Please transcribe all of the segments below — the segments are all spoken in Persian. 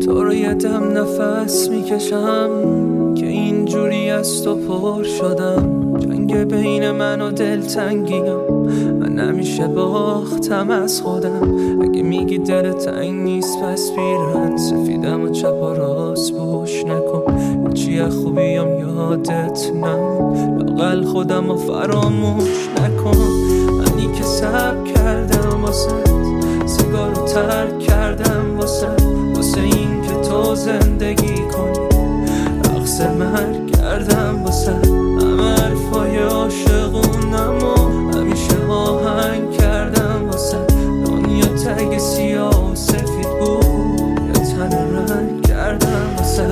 تو رو یه دم نفس میکشم که اینجوری از تو پر شدم. جنگ بین من و دلتنگیم، من همیشه باختم از خودم. اگه میگی دل تنگ نیست پس پیرن سفیدم و چپ و راست بوش نکن. چیه خوبیم یادت نمون، لااقل خودم رو فراموش نکن. منی که صبر کردم واسه سیگار رو ترک کردم واسه این که تو زندگی کنی. رقص مرگ کردم واسه همه حرفای عاشقونم و همیشه آهنگ کردم واسه دنیا تگ سیاه و سفید بود یه تن رنگ کردم واسه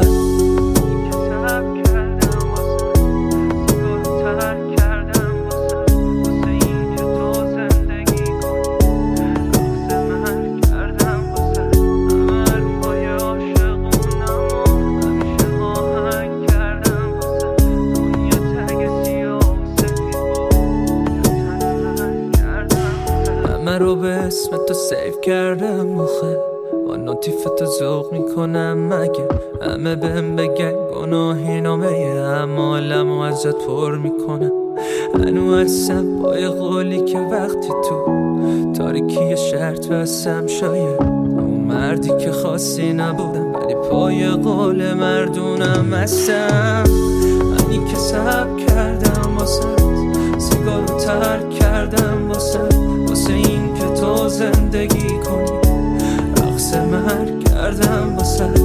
همه رو به اسم تو سیف کردم آخه با نوتیف تو ذوق میکنم مگه همه بهم بگن گناهی نامه اعمالم و ازت پر میکنم. هنو هستم پای قولی که وقتی تو تاریکی شرط بستم شاید اون مردی که خاصی نبودم ولی پای قول مردونم هستم. منی که صبر کردم واسه سیگار رو ترک کردم واسه این که تو زندگی کنی. رقص مرگ کردم واسه